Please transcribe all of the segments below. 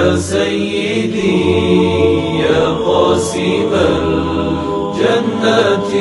يا سيدي يا قاسم الجنات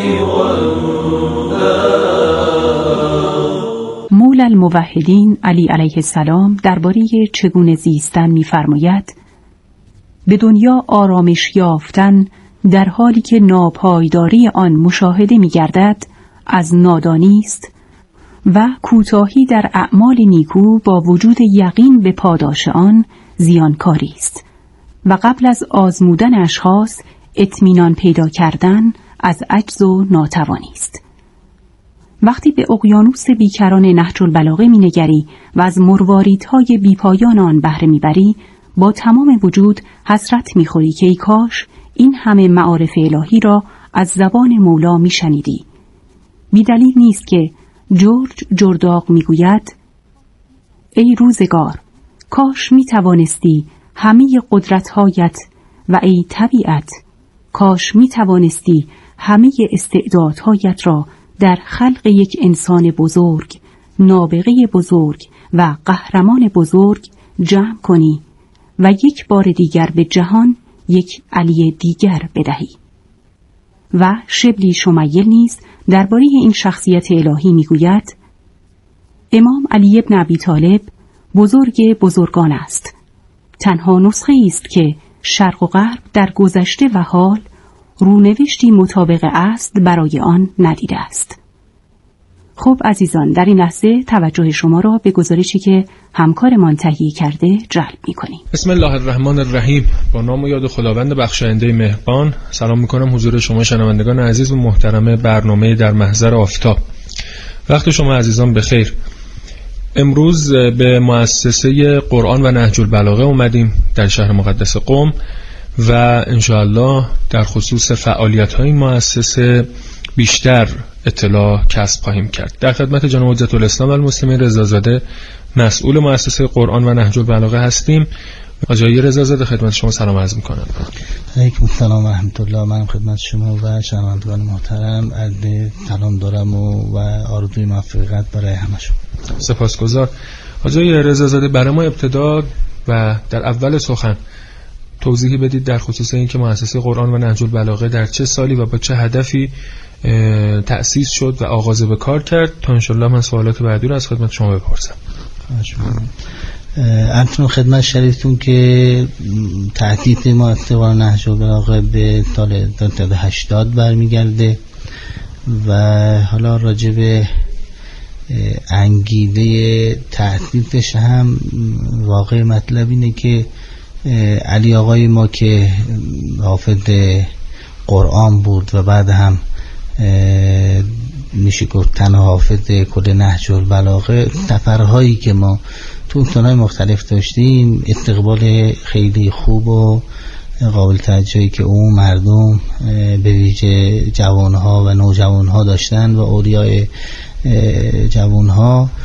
والنار. مولا الموحدین علی علیه السلام درباره چگونه زیستن می‌فرماید: به دنیا آرامش یافتن در حالی که ناپایداری آن مشاهده می‌گردد از نادانی است و کوتاهی در اعمال نیکو با وجود یقین به پاداش آن زیانکاری است و قبل از آزمودن اشخاص اطمینان پیدا کردن از عجز و ناتوانی است. وقتی به اقیانوس بیکران نهج البلاغه می‌نگری و از مرواریدهای بیپایان آن بهره می‌بری، با تمام وجود حسرت می‌خوری که ای کاش این همه معارف الهی را از زبان مولا می‌شنیدی. بی‌دلیل نیست که جورج جرداق می‌گوید: ای روزگار، کاش می‌توانستی همه قدرت‌هایت و ای طبیعت، کاش می‌توانستی همه استعدادهایت را در خلق یک انسان بزرگ، نابغه بزرگ و قهرمان بزرگ جمع کنی و یک بار دیگر به جهان یک علی دیگر بدهی. و شبلی شمیل نیز درباره این شخصیت الهی میگوید: امام علی ابن ابی طالب بزرگ بزرگان است. تنها نسخه است که شرق و غرب در گذشته و حال رونوشتی مطابق اصل برای آن ندیده است. خب عزیزان، در این لحظه توجه شما را به گزارشی که همکارمان تهیه کرده جلب می‌کنیم. بسم الله الرحمن الرحیم. با نام و یاد خداوند بخشاینده مهربان. سلام می‌کنم حضور شما شنوندگان عزیز و محترم برنامه در محضر آفتاب. وقت شما عزیزان بخیر. امروز به مؤسسه قرآن و نهج البلاغه اومدیم در شهر مقدس قم و انشاءالله در خصوص فعالیت‌های این مؤسسه بیشتر اطلاع کسب خواهیم کرد. در خدمت جناب حجت الاسلام المسلمین رضازاده مسئول مؤسسه قرآن و نهج البلاغه هستیم. آقای رضازاده خدمت شما سلام عرض می‌کنم. علیکم السلام و رحمت الله. من خدمت شما و شنوندگان محترم عرض سلام دارم و آرزوی موفقیت برای همشون. سپاسگزار. آقای رضازاده، برای ما ابتدا و در اول سخن توضیحی بدید در خصوص اینکه مؤسسه قرآن و نهج البلاغه در چه سالی و با چه هدفی تأسیس شد و آغاز به کار کرد تا انشالله من سوالات بعدی رو از خدمت شما بپرسم. انتون خدمت شریفتون که تأسیس مؤسسه قرآن و نهج البلاغه به سال 80 برمیگرده و حالا راجع به انگیزه تأسیسش هم واقع مطلب اینه که علی آقای ما که حافظ قرآن بود و بعد هم میشه گفت تنها حافظ کل نهج البلاغه، سفرهایی که ما تو سالهای مختلف داشتیم استقبال خیلی خوب و قابل توجهی که اون مردم به ویژه جوانها و نوجوانها داشتن و اولیای جوانها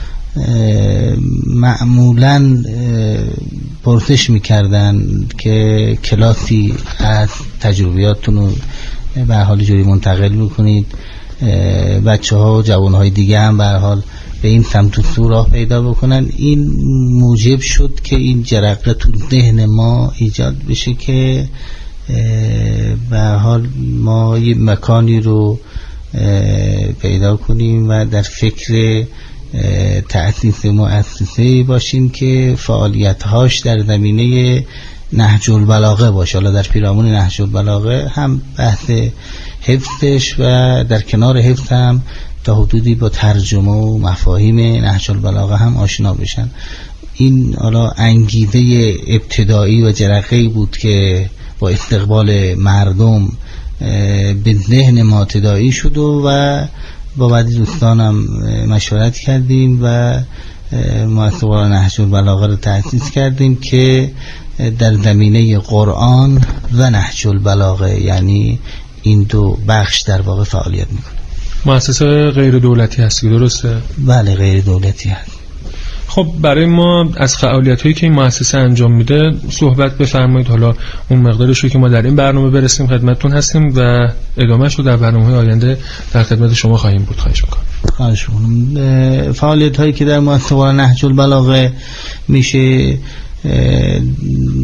معمولاً پرسش میکردن که کلاسی از تجربیاتتون رو به حال جوری منتقل میکنید، بچه ها و جوان های دیگه هم به حال به این سمت و سو راه پیدا بکنن. این موجب شد که این جرقه تو ذهن ما ایجاد بشه که به حال ما یه مکانی رو پیدا کنیم و در فکر تأسیس مؤسسه باشیم که فعالیت‌هاش در زمینه نهج البلاغه باشه. حالا در پیرامون نهج البلاغه هم بحث حفظش و در کنار حفظ هم تا حدودی با ترجمه و مفاهیم نهج البلاغه هم آشنا بشن. این حالا انگیزه ابتدایی و جرقه‌ای بود که با استقبال مردم به ذهن ما تداعی شد و با بعضی دوستانم مشورت کردیم و مؤسسه قرآن نهج البلاغه رو تأسیس کردیم که در زمینه قرآن و نهج البلاغه، یعنی این دو بخش در واقع فعالیت میکنه. مؤسسه غیر دولتی هستی، درسته؟ بله غیر دولتی هست. خب برای ما از فعالیت‌هایی که این مؤسسه انجام میده صحبت بفرمایید. حالا اون مقدارش رو که ما در این برنامه برسیم خدمتتون هستیم و ادامهش رو در برنامه‌های آینده در خدمت شما خواهیم بود. خواهش می‌کنم. فعالیت‌هایی که در مؤسسه قرآن نهج البلاغه میشه عموما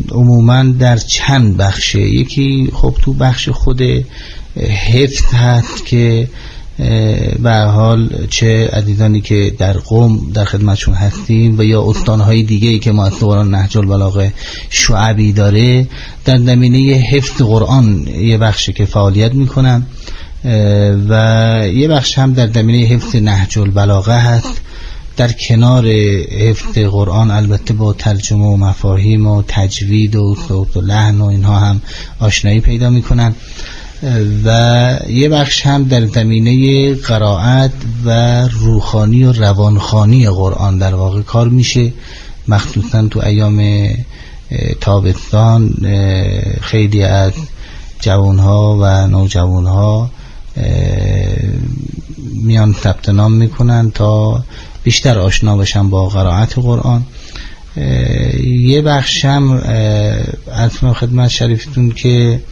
عموما در چند بخشه. یکی خب تو بخش خود حفظ هست که به هر حال چه عزیزانی که در قم در خدمتشون هستیم و یا استانهای دیگه‌ای که مؤسسه قرآن نهج البلاغه شعبی داره، در زمینه حفظ قرآن یه بخشی که فعالیت میکنن و یه بخش هم در زمینه حفظ نهج البلاغه هست. در کنار حفظ قرآن البته با ترجمه و مفاهیم و تجوید و صوت و لحن و اینها هم آشنایی پیدا میکنن و یه بخش هم در زمینه قرائت و روحانی و روانخوانی قرآن در واقع کار میشه. مخصوصا تو ایام تابستان خیلی از جوانها و نوجوانها میان ثبت نام میکنن تا بیشتر آشنا بشن با قرائت قرآن. یه بخش هم از خدمت شریفتون که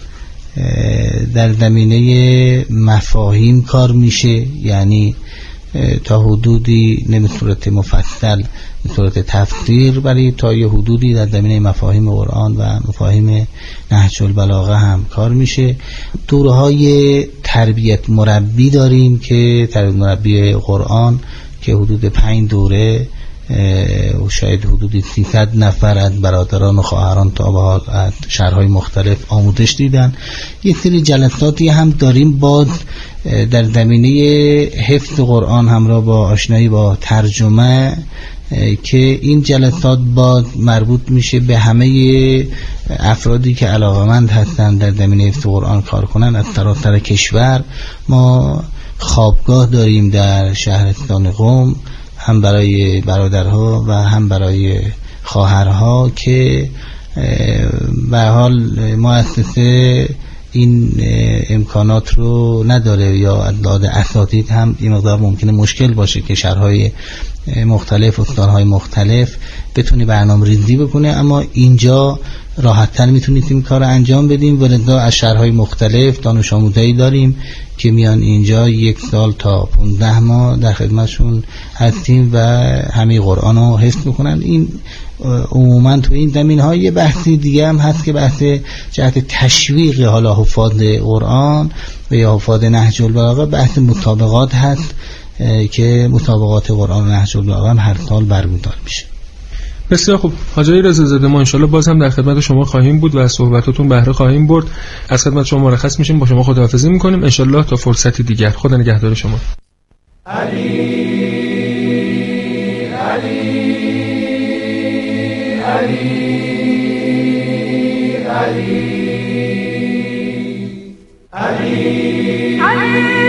در زمینه مفاهیم کار میشه، یعنی تا حدودی نه به صورت مفصل به صورت تفسیر، ولی تا یه حدودی در زمینه مفاهیم قرآن و مفاهیم نهج البلاغه هم کار میشه. دوره‌های تربیت مربی داریم که تربیت مربی قرآن که حدود 5 دوره و شاید حدود 300 نفر از برادران و خواهران تا به حال از شهرهای مختلف آموزش دیدن. یک سری جلساتی هم داریم باز در زمینه حفظ قرآن همراه با آشنایی با ترجمه که این جلسات باز مربوط میشه به همه افرادی که علاقمند هستن در زمینه حفظ قرآن کار کنن از سراسر کشور. ما خوابگاه داریم در شهرستان قم، هم برای برادرها و هم برای خواهرها که به حال مؤسسه این امکانات رو نداره یا از لحاظ اساتید هم این مقدار ممکنه مشکل باشه که شهرهای مختلف استانهای مختلف بتونی برنامه ریزی بکنه، اما اینجا راحت‌تر میتونید این کار رو انجام بدیم و لذا از شهرهای مختلف دانش آموزایی داریم که میان اینجا 1 سال تا 15 ماه در خدمتشون هستیم و همه قرآن رو حفظ میکنن. این عموما تو این زمین‌های یه بحثی دیگه هم هست که بحث جهت تشویق حالا حفاظ قرآن و یا حفاظ نهج البلاغه، بحث مطابقات هست که مطابقات قرآن و نهج البلاغه هم هر سال برگزار میشه. بسیار خوب حاج رضا زاده، ما انشالله باز هم در خدمت شما خواهیم بود و از صحبتاتون بهره خواهیم برد. از خدمت شما مرخص میشیم، با شما خداحافظی میکنیم انشالله تا فرصتی دیگر. خدا نگهدار شما. علی علی علی علی علی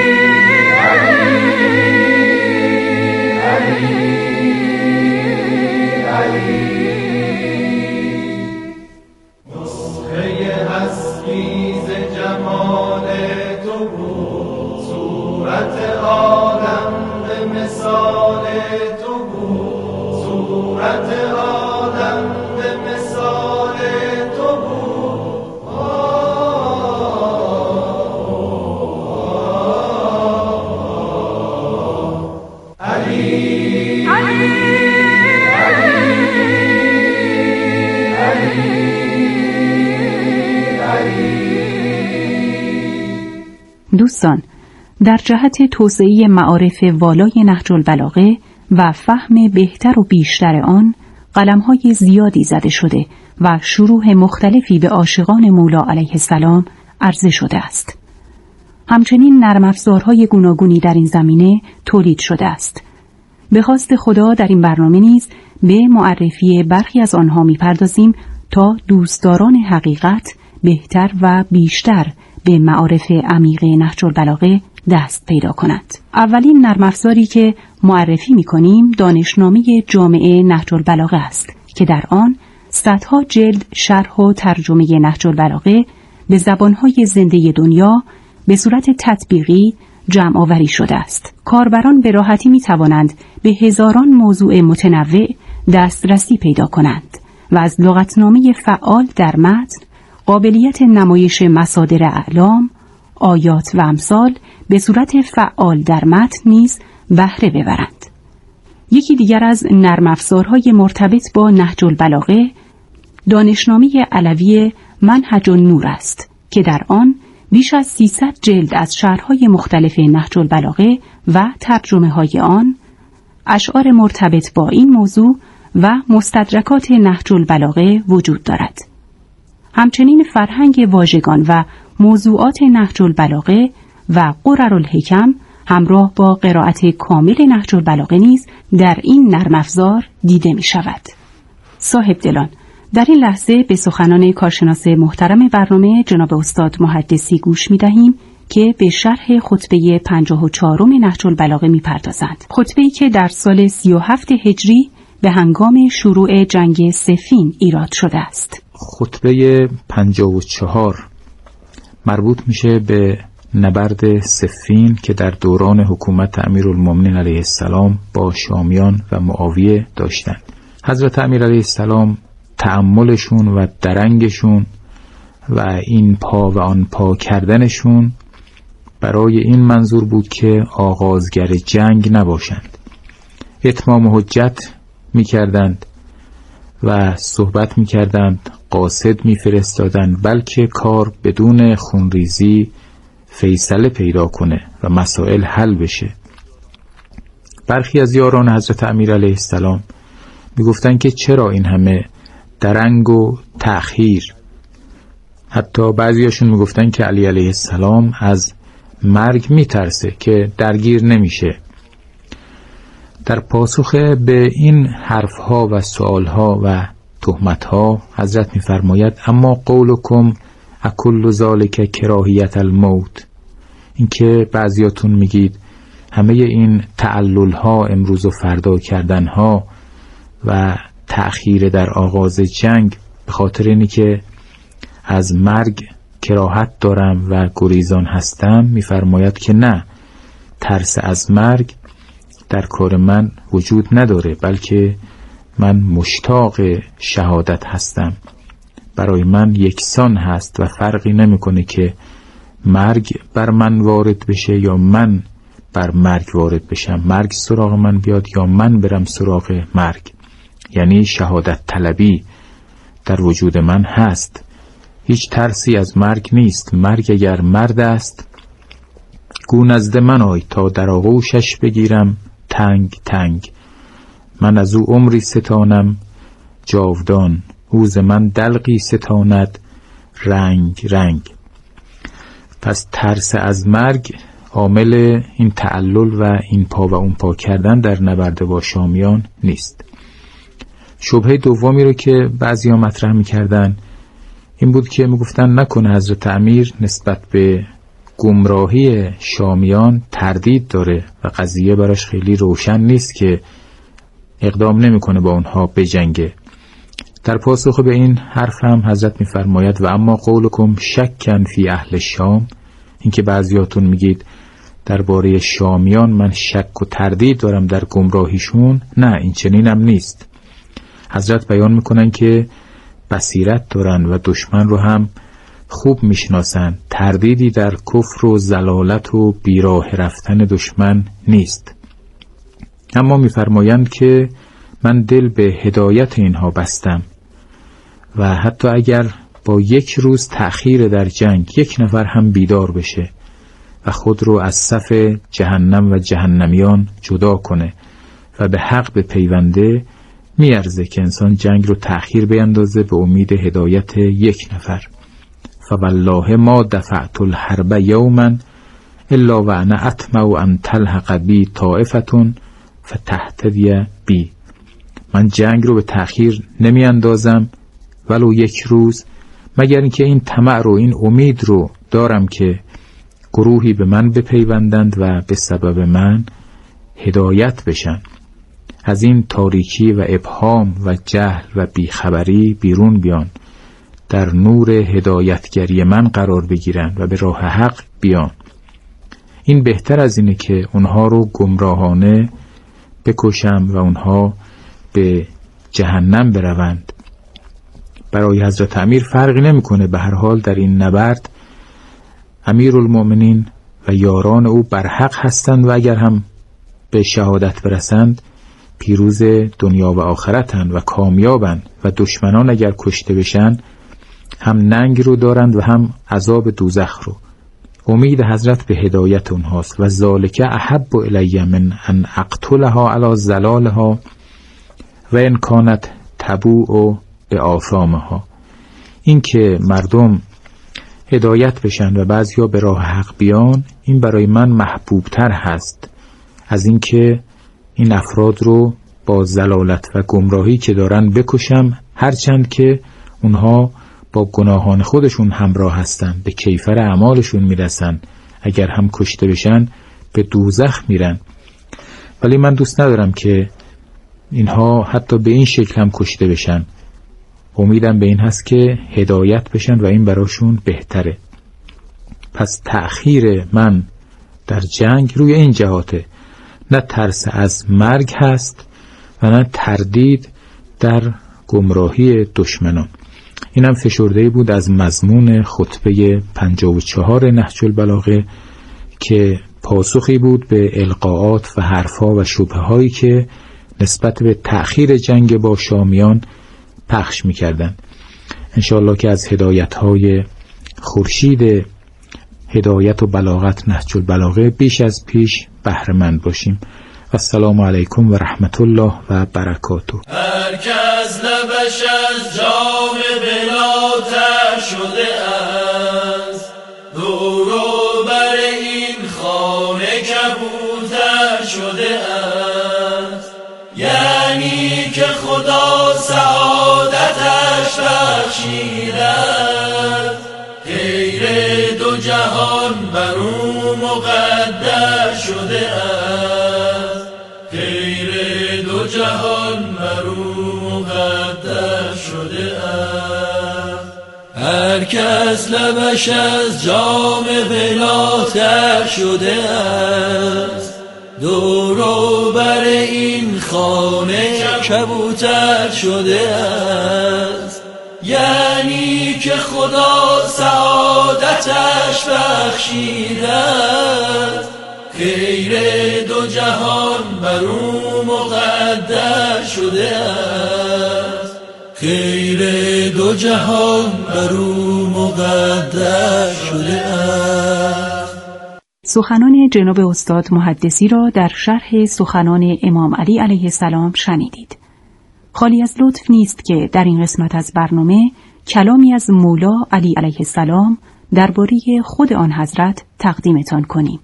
دوستان، در جهت توسعه معارف والای نهج البلاغه و فهم بهتر و بیشتر آن قلم‌های زیادی زده شده و شروح مختلفی به عاشقان مولا علیه السلام عرضه شده است. همچنین نرم افزارهای گوناگونی در این زمینه تولید شده است. به خواست خدا در این برنامه نیز به معرفی برخی از آنها می‌پردازیم تا دوستداران حقیقت بهتر و بیشتر به معارف عمیق نهج البلاغه دست پیدا کنند. اولین نرم افزاری که معرفی می‌کنیم دانشنامه جامعه نهج البلاغه است که در آن صدها جلد شرح و ترجمه نهج البلاغه به زبان‌های زنده دنیا به صورت تطبیقی جمع آوری شده است. کاربران به راحتی می‌توانند به هزاران موضوع متنوع دسترسی پیدا کنند و از لغتنامه فعال در متن، قابلیت نمایش مصادر اعلام، آیات و امثال به صورت فعال در متن نیز بهره ببرند. یکی دیگر از نرم افزارهای مرتبط با نهج البلاغه دانشنامه علوی منهج النور است که در آن بیش از 300 جلد از شرح‌های مختلف نهج البلاغه و ترجمه‌های آن، اشعار مرتبط با این موضوع و مستدرکات نهج البلاغه وجود دارد. همچنین فرهنگ واژگان و موضوعات نهج البلاغه و قرر الحکم همراه با قرائت کامل نهج البلاغه نیز در این نرم افزار دیده می شود. صاحب دلان، در این لحظه به سخنان کارشناس محترم برنامه جناب استاد محدثی گوش می دهیم که به شرح خطبه 54 نهج البلاغه می پردازند. خطبه‌ای که در سال 37 هجری به هنگام شروع جنگ صفین ایراد شده است. خطبه 54 مربوط میشه به نبرد صفین که در دوران حکومت امیرالمومنین علیه السلام با شامیان و معاویه داشتند. حضرت امیر علیه السلام تأملشون و درنگشون و این پا و آن پا کردنشون برای این منظور بود که آغازگر جنگ نباشند. اتمام حجت میکردند و صحبت میکردند، قاصد میفرستادند بلکه کار بدون خونریزی فیصله پیدا کنه و مسائل حل بشه. برخی از یاران حضرت امیر علیه السلام میگفتن که چرا این همه درنگ و تأخیر؟ حتی بعضیاشون میگفتن که علی علیه السلام از مرگ میترسه که درگیر نمیشه. در پاسخ به این حرفها و سوالها و تهمتها حضرت میفرماید اما قولکم اکل ذالک کراهیت الموت، اینکه بعضیاتون میگید همه این تعللها، امروز و فردا کردنها و تأخیر در آغاز جنگ به خاطر اینی که از مرگ کراهت دارم و گریزان هستم، میفرماید که نه، ترس از مرگ در کار من وجود نداره، بلکه من مشتاق شهادت هستم. برای من یکسان هست و فرقی نمیکنه که مرگ بر من وارد بشه یا من بر مرگ وارد بشم، مرگ سراغ من بیاد یا من برم سراغ مرگ. یعنی شهادت طلبی در وجود من هست، هیچ ترسی از مرگ نیست. مرگ اگر مرد است گو نزد من آی تا در آغوشش بگیرم تنگ تنگ. من از او عمری ستانم جاودان، او ز من دلقی ستاند رنگ رنگ. پس ترس از مرگ عامل این تعلل و این پا و اون پا کردن در نبرد با شامیان نیست. شبهه دومی رو که بعضی ها مطرح میکردن این بود که میگفتن نکنه حضرت امیر نسبت به گمراهی شامیان تردید داره و قضیه براش خیلی روشن نیست که اقدام نمیکنه با اونها بجنگه. در پاسخ به این حرف هم حضرت میفرماید و اما قولکم شکن فی اهل شام، اینکه بعضیاتون میگید درباره شامیان من شک و تردید دارم در گمراهیشون، نه، این چنینم نیست. حضرت بیان میکنن که بصیرت دارن و دشمن رو هم خوب میشناسن، تردیدی در کفر و ضلالت و بیراه رفتن دشمن نیست. اما میفرمایند که من دل به هدایت اینها بستم و حتی اگر با یک روز تأخیر در جنگ یک نفر هم بیدار بشه و خود رو از صف جهنم و جهنمیان جدا کنه و به حق بپیونده، میارزه که انسان جنگ رو تأخیر بیندازه به امید هدایت یک نفر. فوالله ما دفعت الحرب یوما الا و انا اطمع ان تلحق بی طائفة فتهتدی بی. من جنگ رو به تأخیر نمی اندازم ولو یک روز، مگر اینکه این طمع رو، این امید رو دارم که گروهی به من بپیوندند و به سبب من هدایت بشن، از این تاریکی و ابهام و جهل و بیخبری بیرون بیان، در نور هدایتگری من قرار بگیرن و به راه حق بیان. این بهتر از اینه که اونها رو گمراهانه بکشم و اونها به جهنم بروند. برای حضرت امیر فرقی نمیکنه، به هر حال در این نبرد امیرالمومنین و یاران او بر حق هستند و اگر هم به شهادت برسند پیروز دنیا و آخرتن و کامیابن و دشمنان اگر کشته بشن هم ننگ رو دارند و هم عذاب دوزخ رو. امید حضرت به هدایت اونهاست و ذالک احب الی من ان اقتلها علی ضلالها و ان کانت تبوء به آثامها. این که مردم هدایت بشن و بعضیا به راه حق بیان، این برای من محبوبتر هست از این که این افراد رو با ضلالت و گمراهی که دارن بکشم، هرچند که اونها با گناهان خودشون همراه هستن، به کیفر اعمالشون میرسن، اگر هم کشته بشن به دوزخ میرن. ولی من دوست ندارم که اینها حتی به این شکل هم کشته بشن. امیدم به این هست که هدایت بشن و این براشون بهتره. پس تأخیر من در جنگ روی این جهاته، نه ترس از مرگ هست و نه تردید در گمراهی دشمنان. اینم فشرده بود از مضمون خطبه 54 نهج البلاغه که پاسخی بود به القاءات و حرفها و شبههایی که نسبت به تأخیر جنگ با شامیان پخش می‌کردند. انشاءالله که از هدایت‌های خورشید هدایت و بلاغت نهج البلاغه بیش از پیش بهره مند باشیم. السلام علیکم و رحمت الله و برکاته. هر کس لبش از جام بلاتر شده است، دور و بر این خانه کبوتر شده است. یعنی که خدا سعادتش بخشیده، خیر دو جهان بر او مقدر شده است، خیر دو جهان بر او مقدر شده است. هر کس لبش از جام بلاتر شده است، دور و بر این خانه کبوتر شده است. یعنی که خدا سعادتش بخشیده است، خیر دو جهان بر او مقدر شده است، خیر دو جهان بر او مقدر شده است. سخنان جناب استاد محدثی را در شرح سخنان امام علی علیه السلام شنیدید. خالی از لطف نیست که در این قسمت از برنامه کلامی از مولا علی علیه السلام درباره خود آن حضرت تقدیمتان کنیم.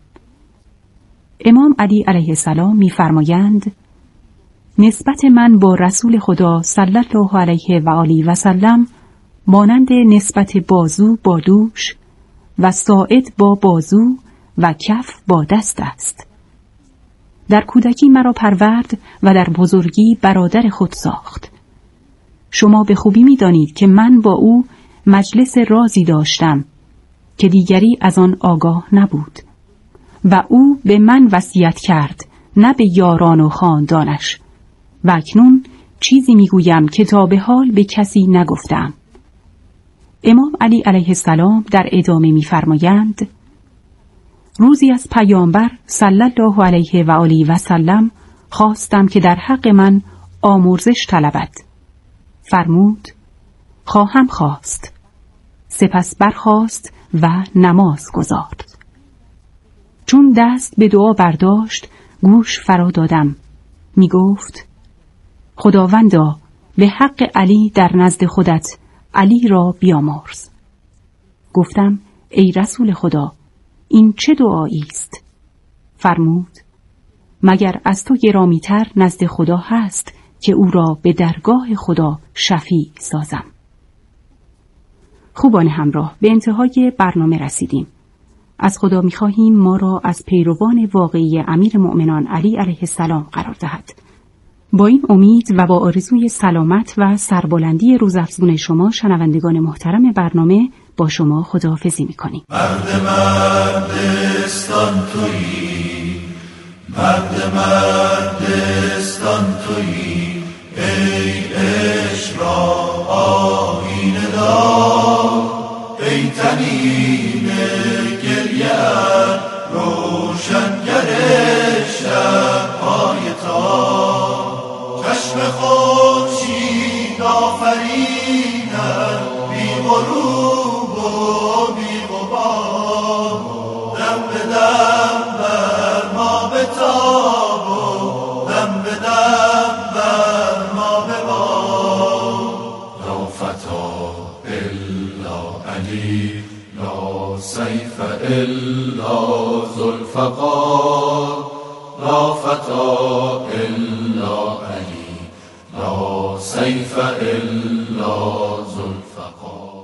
امام علی علیه السلام می‌فرمایند: نسبت من با رسول خدا صلی الله علیه و آله و سلم مانند نسبت بازو با دوش و ساعد با بازو و کف با دست است. در کودکی مرا پرورد و در بزرگی برادر خود ساخت. شما به خوبی می دانید که من با او مجلس رازی داشتم که دیگری از آن آگاه نبود و او به من وصیت کرد، نه به یاران و خاندانش، و اکنون چیزی می گویم که تا به حال به کسی نگفتم. امام علی علیه السلام در ادامه می فرمایند: روزی از پیامبر صلی الله علیه و آله و سلم خواستم که در حق من آمرزش طلبد. فرمود: خواهم خواست. سپس برخاست و نماز گزارد. چون دست به دعا برداشت گوش فرا دادم. می گفت: خداوندا به حق علی در نزد خودت علی را بیامرز. گفتم: ای رسول خدا، این چه دعایی است؟ فرمود: مگر از تو گرامی‌تر نزد خدا هست که او را به درگاه خدا شفیع سازم. خوبان همراه، به انتهای برنامه رسیدیم. از خدا می‌خواهیم ما را از پیروان واقعی امیرالمؤمنان علی علیه السلام قرار دهد. با این امید و با آرزوی سلامت و سربلندی روزافزون شما شنوندگان محترم برنامه با شما خداحافظی می‌کنیم. مرد مردستان تویی، مرد مردستان تویی، ای عشق را آیینه دار، ای تنین گریه‌ات روشنگر شب‌های تار. فتا الا علی لا سیف الا ذوالفقار لا فتا الا علی لا سیف الا ذوالفقار.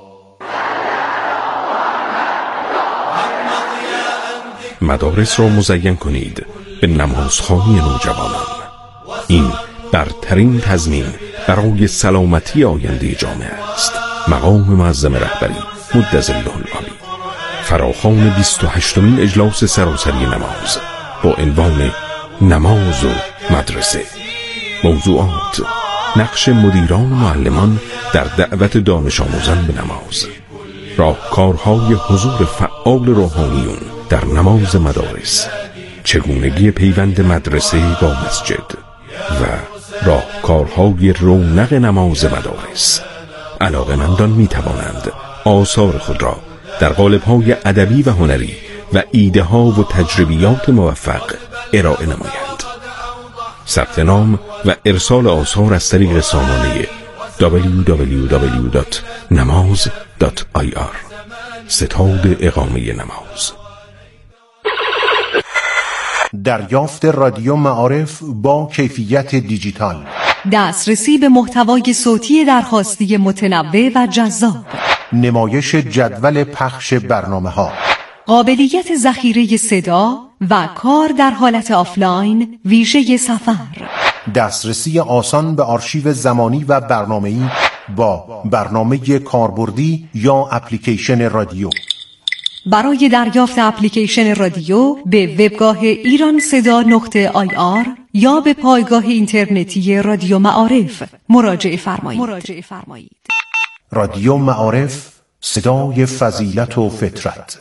مدارس را مزین کنید به نمازخوانی نوجوانان. این برترین تضمین برای سلامتی آینده جامعه است. مقام معظم رهبری مدظله العالی فراخوان 28مین اجلاس سراسری نماز با عنوان نماز و مدرسه. موضوعات: نقش مدیران و معلمان در دعوت دانش آموزان به نماز، راهکارهای حضور فعال روحانیون در نماز مدارس، چگونگی پیوند مدرسه با مسجد و راهکارهای رونق نماز مدارس. علاقه‌مندان می توانند آثار خود را در قالب‌های ادبی و هنری و ایده‌ها و تجربیات موفق ارائه نمایند. ثبت نام و ارسال آثار از طریق سامانه www.namaz.ir. ستاد اقامه نماز. دریافت رادیو معارف با کیفیت دیجیتال، دسترسی به محتوای صوتی درخواستی متنوع و جذاب، نمایش جدول پخش برنامه‌ها، قابلیت ذخیره صدا و کار در حالت آفلاین ویژه سفر، دسترسی آسان به آرشیو زمانی و برنامه‌ای با برنامه کاربردی یا اپلیکیشن رادیو. برای دریافت اپلیکیشن رادیو به وبگاه ایرانصدا.ir یا به پایگاه اینترنتی رادیو معارف مراجعه فرمایید. رادیو معارف، صدای فضیلت و فطرت.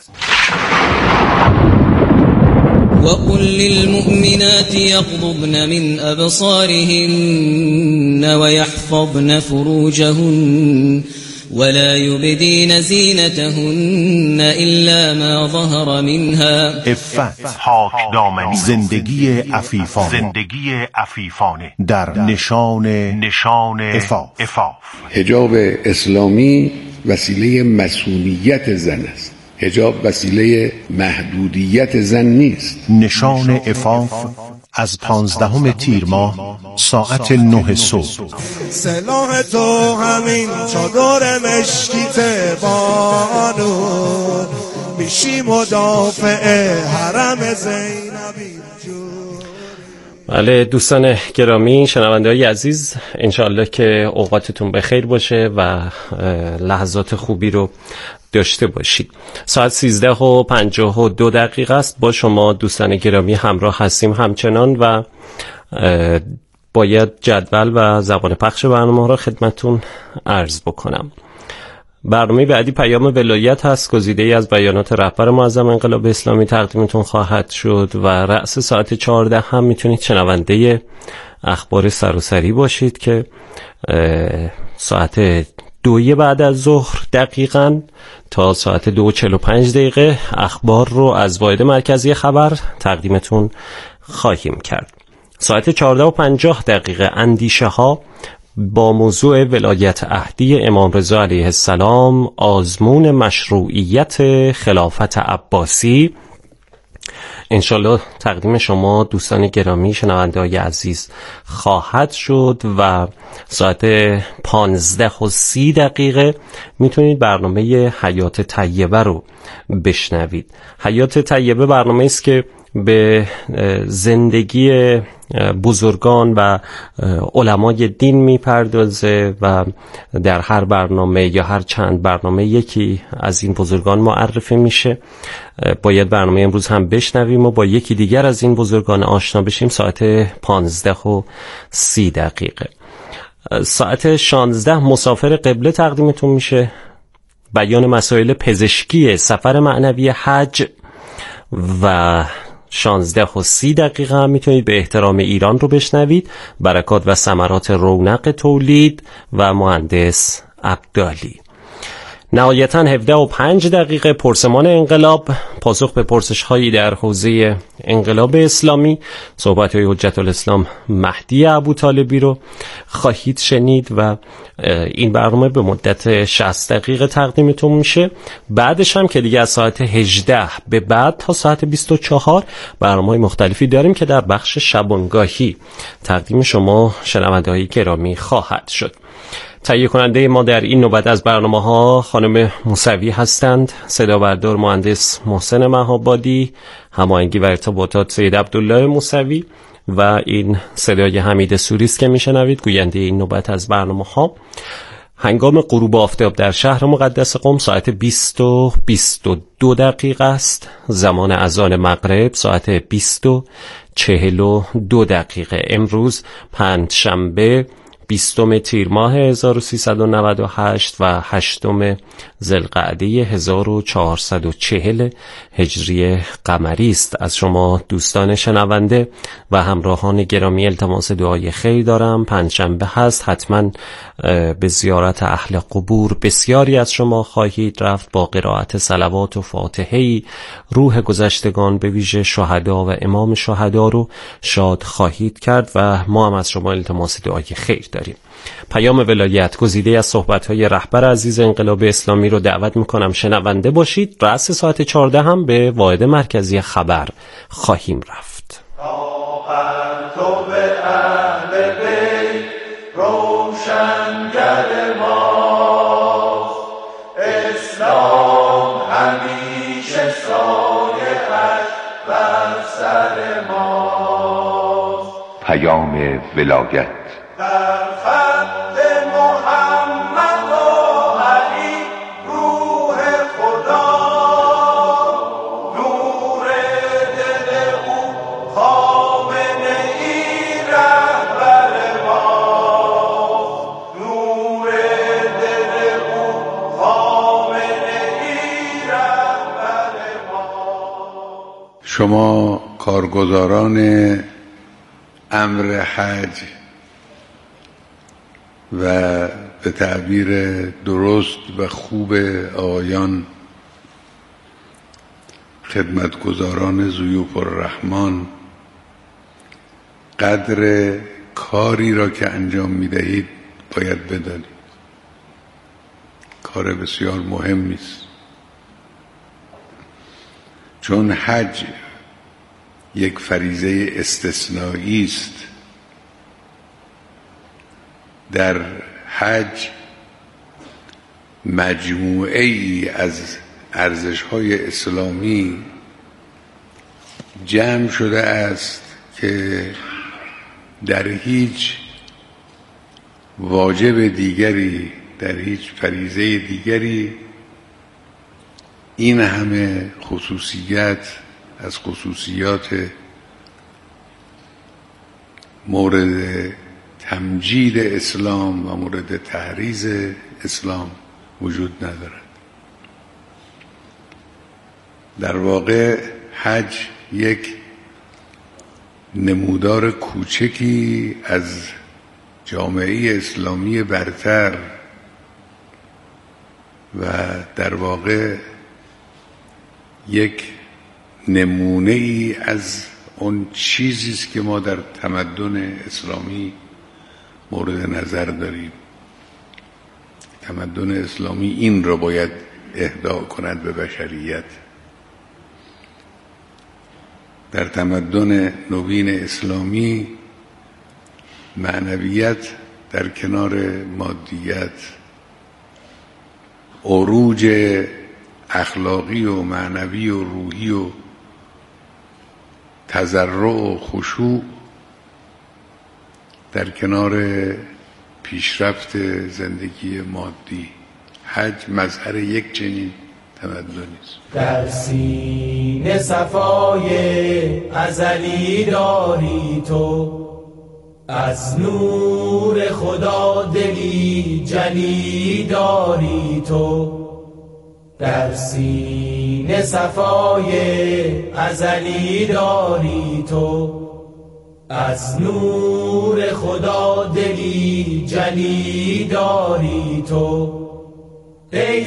وقل للمؤمنات يغضضن من أبصارهن ويحفظن فروجهن ولا يبدين زينتهن إلا ما ظهر منها. عفت، پاکدامنی، زندگی عفیفانه در نشان عفاف. حجاب اسلامی وسیله مسئولیت زن است. حجاب وسیله محدودیت زن نیست. نشان عفاف از 15 تیر ماه ساعت 9 صبح. سلاح تو همین چادر مشکیت بانو، میشی مدافع حرم زینبی. بله دوستان گرامی، شنونده‌های عزیز، انشاءالله که اوقاتتون بخیر باشه و لحظات خوبی رو داشته باشید. ساعت 13:52 است. با شما دوستان گرامی همراه هستیم همچنان و باید جدول و زبان پخش برنامه را خدمتون عرض بکنم. برنامه بعدی پیام ولایت هست، گزیده‌ای از بیانات رهبر معظم انقلاب اسلامی تقدیمتون خواهد شد و رأس ساعت 14 هم میتونید شنونده اخبار سراسری باشید که ساعت 2 بعد از ظهر دقیقاً تا ساعت 2:45 اخبار رو از واحد مرکزی خبر تقدیمتون خواهیم کرد. ساعت 14:50 اندیشه ها با موضوع ولایت عهدی امام رضا علیه السلام، آزمون مشروعیت خلافت عباسی، انشالله تقدیم شما دوستان گرامی شنونده‌های عزیز خواهد شد و ساعت 15:30 میتونید برنامه حیات طیبه رو بشنوید. حیات طیبه برنامه است که به زندگی بزرگان و علمای دین میپردازه و در هر برنامه یا هر چند برنامه یکی از این بزرگان معرفی میشه. باید برنامه امروز هم بشنویم و با یکی دیگر از این بزرگان آشنا بشیم. ساعت 15:30. ساعت 16 مسافر قبله تقدیمتون میشه، بیان مسائل پزشکی سفر معنوی حج و 16:30 هم میتونید به احترام ایران رو بشنوید، برکات و ثمرات رونق تولید و مهندس عبدالی. نهایتاً 17:05 پرسمان انقلاب، پاسخ به پرسش هایی در حوزه انقلاب اسلامی، صحبت های حجت الاسلام مهدی ابوطالبی رو خواهید شنید و این برنامه به مدت 60 دقیقه تقدیمتون میشه. بعدش هم که دیگه از ساعت 18 به بعد تا ساعت 24 برنامه‌های مختلفی داریم که در بخش شبانگاهی تقدیم شما شنونده‌های گرامی خواهد شد. تهیه کننده ما در این نوبت از برنامه‌ها خانم موسوی هستند، صدا بردار مهندس محسن مهابادی، هماهنگی و ارتباطات سید عبدالله موسوی و این صدای حمید سوری است که میشنوید، گوینده این نوبت از برنامه‌ها. هنگام غروب آفتاب در شهر مقدس قم ساعت 20:22 است. زمان اذان مغرب ساعت 20:42. امروز پنجشنبه 20 تیر ماه 1398 و 8 ذوالقعده 1440 هجری قمری است. از شما دوستان شنونده و همراهان گرامی التماس دعای خیر دارم. پنجشنبه هست، حتما به زیارت اهل قبور بسیاری از شما خواهید رفت. با قرائت صلوات و فاتحه‌ای روح گذشتگان به ویژه شهدا و امام شهدا رو شاد خواهید کرد و ما هم از شما التماس دعای خیر داریم. پیام ولایت گزیده از صحبت‌های رهبر عزیز انقلاب اسلامی رو دعوت می‌کنم شنونده باشید. رأس ساعت 14 هم به واحد مرکزی خبر خواهیم رفت. روشنگر ما اسلام همیشه سایه‌اش بر سر ما. پیام ولایت در خط محمد و علی روح خدا، نور دل او خامنه ای رهبر ما، نور دل او خامنه ای رهبر ما. شما کارگزاران امر حج و به تعبیر درست و خوب آقایان خدمتگزاران ضیوف الرحمن، قدر کاری را که انجام می‌دهید باید بدانید. کار بسیار مهمی است، چون حج یک فریضه استثنایی است. در حج مجموعه ای از ارزش‌های اسلامی جمع شده است که در هیچ واجب دیگری، در هیچ فریضه دیگری این همه خصوصیت از خصوصیات مورد تمجید اسلام و مورد تحریض اسلام وجود ندارد. در واقع حج یک نمودار کوچکی از جامعه اسلامی برتر و در واقع یک نمونه ای از اون چیزی است که ما در تمدن اسلامی مورد نظر داریم. تمدن اسلامی این را باید اهدا کند به بشریت. در تمدن نوین اسلامی معنویت در کنار مادیت، عروج اخلاقی و معنوی و روحی و تضرع و خشوع در کنار پیشرفت زندگی مادی، حج مظهر یک چنین تمدنی است. در سینه صفای ازلی داری تو، از نور خدا دلی جلی داری تو. در سینه صفای ازلی داری تو، از نور خدا دلی جلی داری تو. ای